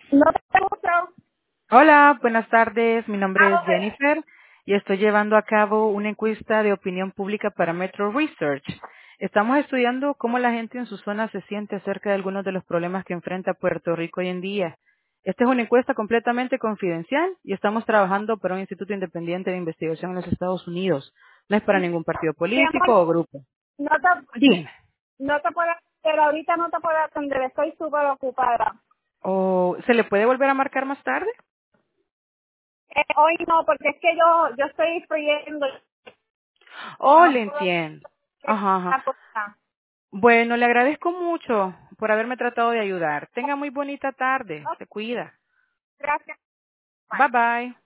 No te gusta. Hola, buenas tardes. Mi nombre es Ah, Jennifer y estoy llevando a cabo una encuesta de opinión pública para Metro Research. Estamos estudiando cómo la gente en su zona se siente acerca de algunos de los problemas que enfrenta Puerto Rico hoy en día. Esta es una encuesta completamente confidencial y estamos trabajando para un instituto independiente de investigación en los Estados Unidos. No es para ningún partido mi político amor, o grupo. no te, Dime. no te puedo atender, ahorita no te puedo atender, estoy súper ocupada. ¿O se le puede volver a marcar más tarde? Hoy no, porque es que yo estoy fluyendo, Oh, no le puedo entiendo. hacer Ajá, ajá. esta cosa. Bueno, le agradezco mucho por haberme tratado de ayudar. Tenga muy bonita tarde. Ok, Se cuida. gracias. Bye. Bye bye.